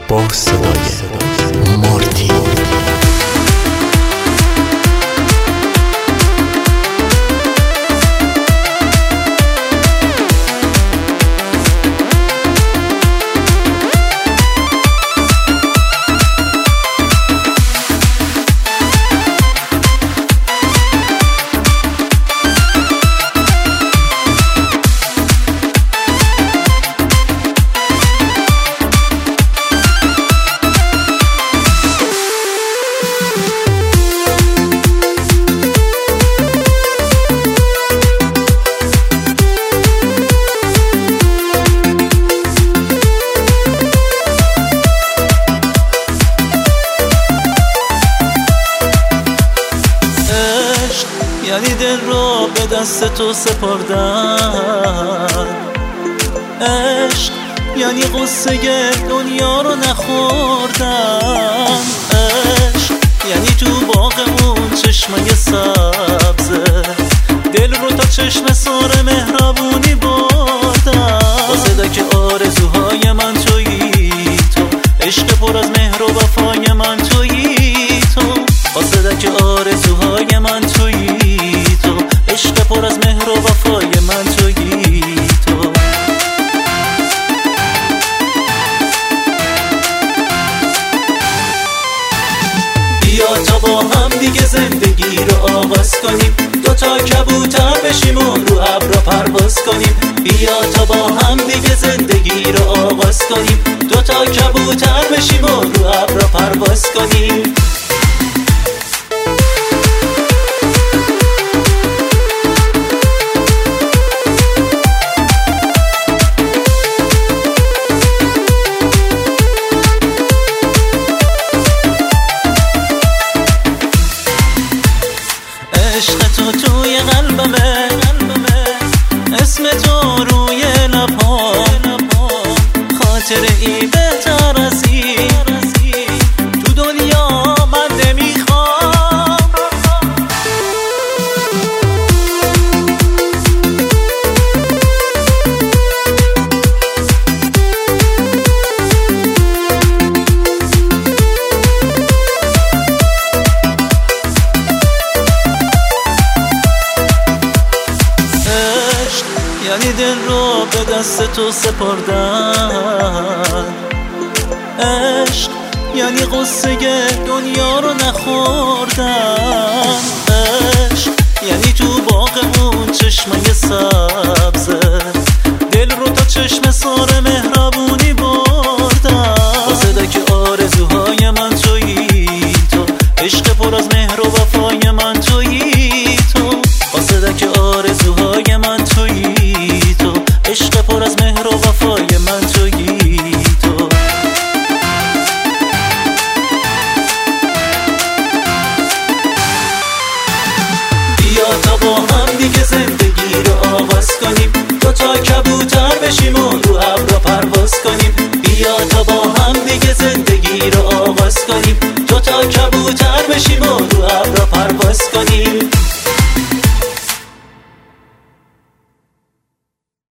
با صدای مارتین. یعنی دل رو به دست تو سپردن، عشق یعنی قصه دنیا رو نخوردن، عشق یعنی تو باغمون چشمه سبزه، دل رو تا چشم سار مهربونی بردن. با صدای آرزوهای من تویی تو، عشق پر از مهر و وفای من تویی تو. با صدای آرزوهای من تویی تو، عشق پر از مهر و وفای من تویی تو. بیا تا با هم دیگه زندگی رو آغاز کنیم، دوتا کبوتر بشیم و رو ابرا پرواز کنیم. بیا تا با هم دیگه زندگی رو آغاز کنیم، دوتا کبوتر بشیم و رو ابرا پرواز کنیم. عشق تو توی قلبمه، اسم تو روی لبام، خاطر ای بهتر از این تو دنیا من نمیخوام. یعنی دل رو به دست تو سپردن، عشق یعنی قصه دنیا رو نخوردن، عشق یعنی تو باغمون چشمه سبزه، دل رو تا چشم سار مهربونی بردن. با صدای آرزوهای من تویی تو، عشق پر از مهر و وفای من تویی تو. با صدای آرزوهای من تویی تو، عشق پر از مهر و وفای من تویی تو. بیا تا با هم دیگه زندگی رو آغاز کنیم، دوتا کبوتر بشیم و رو ابرا پرواز کنیم. بیا تا با هم دیگه زندگی رو آغاز کنیم، دوتا کبوتر بشیم و رو ابرا پرواز کنیم.